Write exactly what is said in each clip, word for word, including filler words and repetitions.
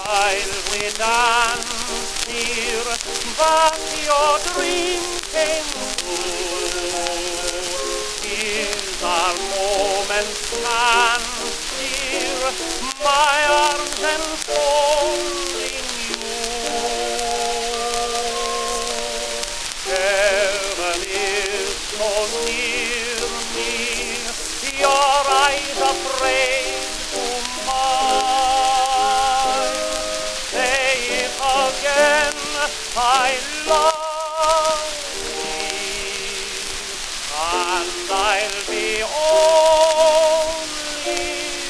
while we dance, dear, but your dream came true. Here's our moment stand, dear, my arms enfolding you. Heaven is so near me, your eyes are prayed to mine. Say it again, I love thee, and I'll be only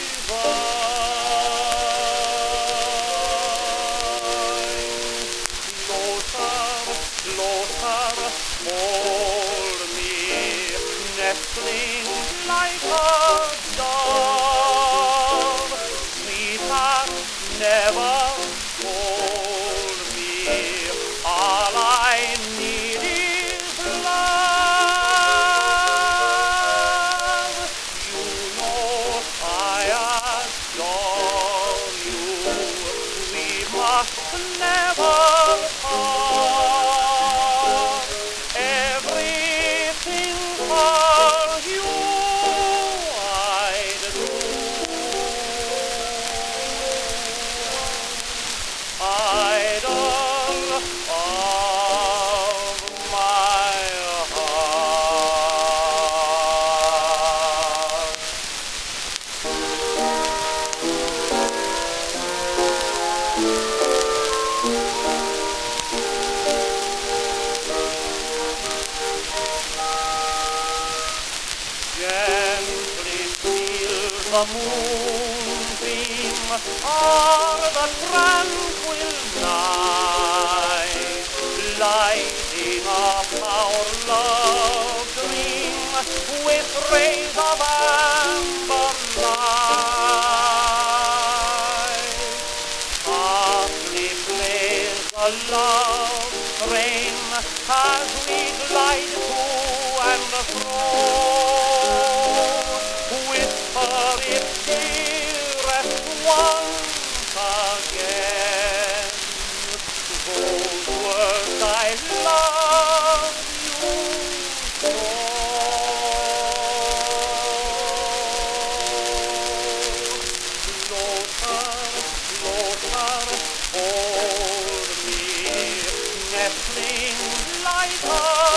thine. Closer, closer, hold me, nestling like a dove. Sweetheart, never hold me. All I need is love. You know I adore you. We must never part. Everything for you I'd do. Idol of my heart. Gently steal the moonbeam o'er the tranquil night, lighting up our love dream with rays of amber light. Softly plays the love train as we glide to and fro. Whisper it, dearest, once again. Those words, I love you so. Closer, closer, hold me, nestling like a